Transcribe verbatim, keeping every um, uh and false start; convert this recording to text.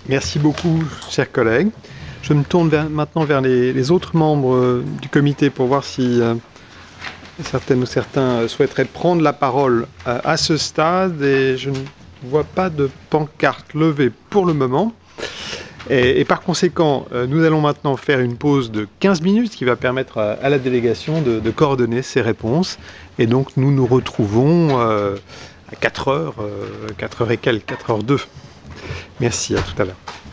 Merci beaucoup, chers collègues. Je me tourne vers, maintenant vers les, les autres membres euh, du comité pour voir si euh, certaines ou certains euh, souhaiteraient prendre la parole euh, à ce stade. Et je ne vois pas de pancarte levée pour le moment. Et, et par conséquent, euh, nous allons maintenant faire une pause de quinze minutes qui va permettre à, à la délégation de, de coordonner ses réponses. Et donc nous nous retrouvons euh, à quatre heures, euh, quatre heures et quelques, quatre heures deux. Merci, à tout à l'heure.